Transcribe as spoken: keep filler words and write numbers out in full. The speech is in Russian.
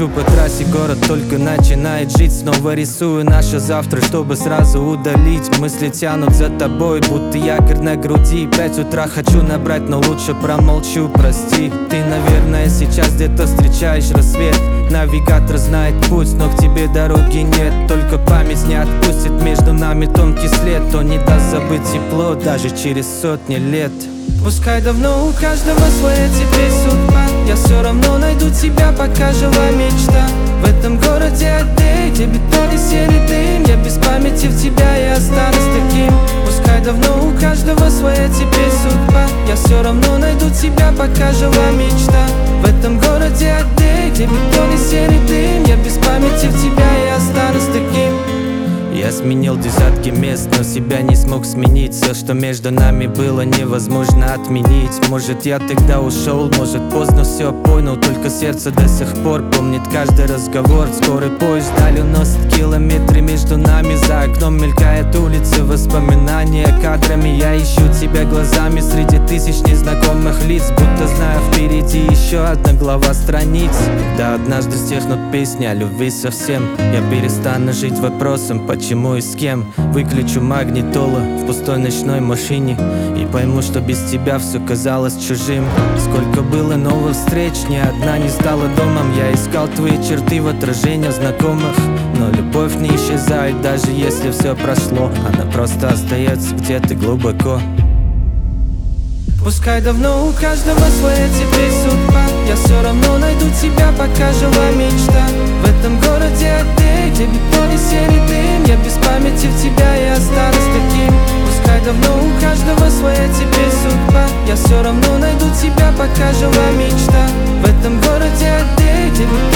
Мчу по трассе, город только начинает жить. Снова рисую наше завтра, чтобы сразу удалить. Мысли тянут за тобой, будто якорь на груди. Пять утра хочу набрать, но лучше промолчу, прости. Ты, наверное, сейчас где-то встречаешь рассвет. Навигатор знает путь, но к тебе дороги нет. Только память не отпустит между нами тонкий след. То не даст забыть тепло даже через сотни лет. Пускай давно у каждого своя теперь судьба, я все равно найду тебя, пока жива мечта. В этом городе отель, где бетон и серый дым, я без памяти в тебя и останусь таким. Пускай давно у каждого своя теперь судьба, я все равно найду тебя, пока жива мечта. В этом городе отель, где бетон и серый дым, я без памяти в тебя и останусь таким. Я сменил десятки мест, но себя не смог сменить. Все, что между нами было, невозможно отменить. Может, я тогда ушел, может, поздно все понял. Только сердце до сих пор помнит каждый разговор. Скорый поезд вдаль уносит километры между нами. За окном мелькают улицы, воспоминания кадрами. Я ищу тебя глазами среди тысяч незнакомых лиц, будто знаю, впереди еще одна глава страниц. Когда однажды стихнут песни о любви совсем, я перестану жить вопросом, почему и с кем. Выключу магнитолу в пустой ночной машине и пойму, что без тебя все казалось чужим. Сколько было новых встреч, ни одна не стала домом. Я искал твои черты в отражениях знакомых, но любовь не исчезает, даже если все прошло. Она просто остается где-то глубоко. Пускай давно у каждого своя теперь судьба, я все равно найду тебя, пока жива мечта. В этом городе отель, где бетон и серый дым, я без памяти в тебя и останусь таким. Пускай давно у каждого своя теперь судьба, я все равно найду тебя, пока жива мечта. В этом городе отель, где бетон